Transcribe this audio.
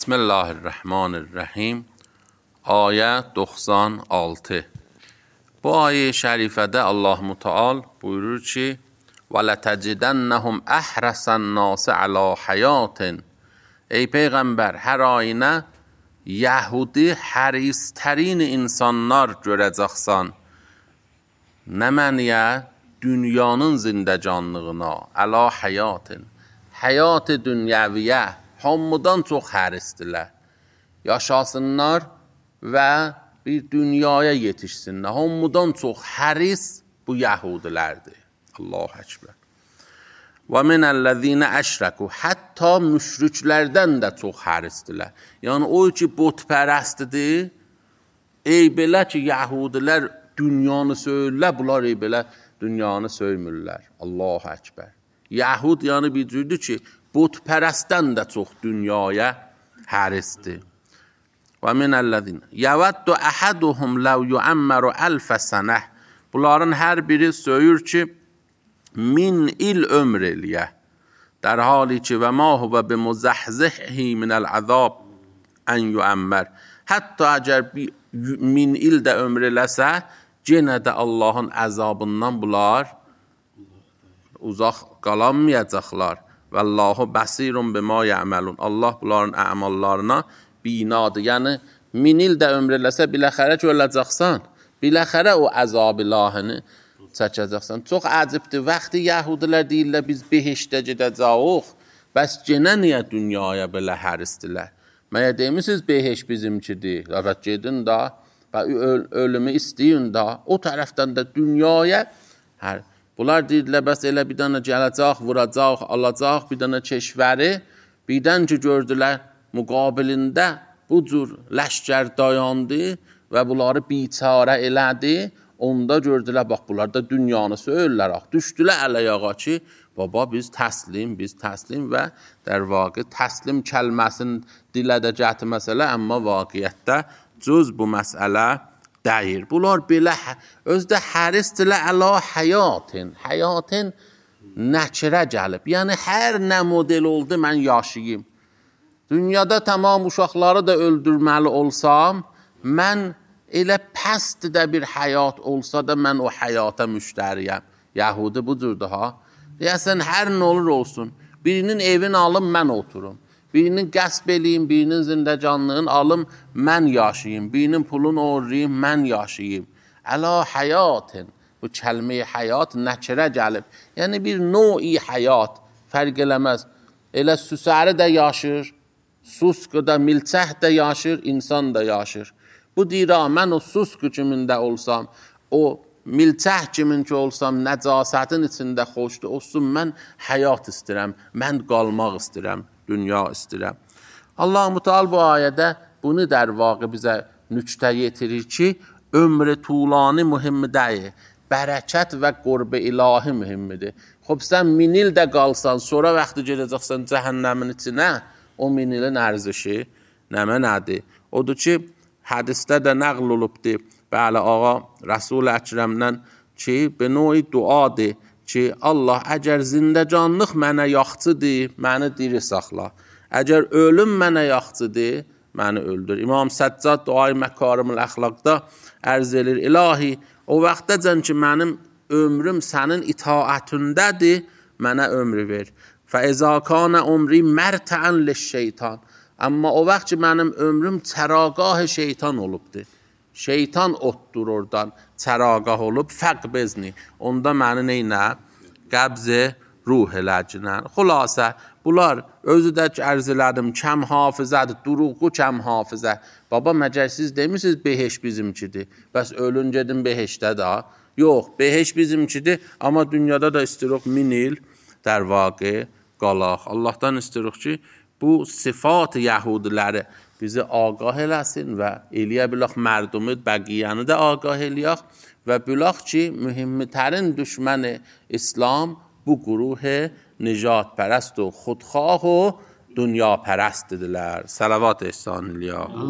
Bismillahirrahmanirrahim. Ayə 96. Bu ayə şərifədə Allah-u Teala buyurur ki: "Və lətəcidənnəhum əhrasən-nasi alə həyatin." Ey peyğəmbər, hər ayinə Yəhudi hərislərin insanlar görəcəksən. Nə məniyə? Dünyanın zindəcanlığına, alə həyatin. Həyat-ı dünyəviyə hamıdan çox hərisdirlər. Yaşasınlar və bir dünyaya yetişsinlər. Hamıdan çox həris bu Yəhudilərdir. Allahu Ekber. Və minəl-ləzīnə əşrəku. Hətta müşriklərdən də çox hərisdirlər. Yəni o ki butpərəstdir, ey belə ki Yəhudilər dünyanı söyürlər, bunlar ey belə dünyanı söymürlər. Allahu Ekber. Yəhud yəni bir cürdür ki butpərəstdən də çox dünyaya hərisdir. Və minəl-ləzīnə yəvəddu əhəduhum ləv yuəmməru əlfə sənəh. Bunların hər biri söyür ki 1000 il ömr eləyə. در حالی ki və ma huvə bimuzəhzihi minəl-əzab ən yuəmmər. Hətta əgər 1000 il də ömr eləsə, yenə də Allahın əzabından bunlar uzaq qalamayacaqlar. Vallahu basirun bima ya'malun. Allah bunların əmallarına binadır. Yəni 1000 il də ömr eləsə biləxərə öləcəksən. Biləxərə o əzab ilahini çəkəcəksən. Çox əcibdir. Vaxtı Yəhudilər deyirlər biz behiştə gedəcəyik. Bəs yenə niyə dünyaya belə hərisdirlər? Məyə demisiniz behiş bizimkidir. Evet gedin də və ölümü istəyin də. O tərəfdən də dünyaya bunlar deyirlər, bəs elə bir dənə gələcək, vuracaq, alacaq bir dənə keşvəri, birdən ki gördülər müqabilində bu cür ləşkər dayandı və bunları biçarə elədi, onda gördülər, bax bunlar da dünyanı söyürlər, düşdülər əl-ayağa ki, baba biz təslim və در واقع təslim kəlməsini dilə də gətirməsələ, amma vaqiyyətdə cüz bu məsələ deyir. Bunlar belə özdə hərisdirlər əla həyatin. Həyatin nəkirə gəlib. Yəni hər nə model oldu mən yaşayayım. Dünyada tamam uşaqları da öldürməli olsam, mən elə pəst də bir həyat olsa da mən o həyata müştəriyəm. Yəhudi bu cürdür ha. Deyəsən hər nə olur olsun. Birinin evini alım mən oturum. Birinin qəsb eləyim, birinin zindəcanlığını alım, mən yaşayayım. Birinin pulunu oğurlayayım, mən yaşayayım. Əla həyatin. Bu kəlmə-i həyat nəkirə gəlib. Yəni bir növ-i həyat fərq eləməz. Elə süsəri də yaşır, susqu da, milçəh də yaşır, insan da yaşır. Bu deyir, mən o susqu kimində olsam, o milçəh kimin ki olsam, nəcasətin içində xoşdur, olsun, mən həyat istəyirəm, mən qalmaq istəyirəm. Dünya istəyirəm. Allah-u Teala bu ayədə bunu در واقع bizə nüktə yetirir ki, ömrü tulani mühim deyil. Bərəkət və qurb-i ilahi mühimdir. Xub sən 1000 il də qalsan, sonra vaxtı gedəcəksən cəhənnəmin içinə, o 1000 ilin ərzişi nədir? Odur ki, hədisdə də nəql olubdur. Bəli, ağa Rəsul-i Əkrəmdən ki, bir növ duadır ki, Allah əgər zindəcanlıq mənə yaxçıdır, məni diri saxla. Əgər ölüm mənə yaxçıdır, məni öldür. İmam Səccad Duay Məkarimül Əxlaqda ərz edir, İlahi, o vaxtacən ki, mənim ömrüm sənin itaətindədir, mənə ömrü ver. Fəizə kanə ömri mərtən liş-şeytan. Amma o vaxt ki, mənim ömrüm çəragah şeytan olubdur. Şeytan otdur oradan, çəragah olub, fəq bezni. Onda məni neynə? Qəbz-i ruh eləcinə. Xülasə, bunlar özü də ki, ərz elədim, kəm hafizədir, duruqu kəm hafizə. Baba, məgər siz demişsiniz, behiş bizimkidir. Bəs ölün gedin behişdə da. Yox, behiş bizimkidir, amma dünyada da istəyirik 1000 il در واقع qalaq. Allahdan istəyirik ki, bu sifat Yəhudiləri bizi ağah eləsin və eləyə bilək mərdumi bəqiyyəni də ağah eləyək və bilək ki, mühimtərin düşməni İslam bu quruh nicat pərəst و خودخواه و دنیا پرستdirlər. Salavat ehsan eləyək.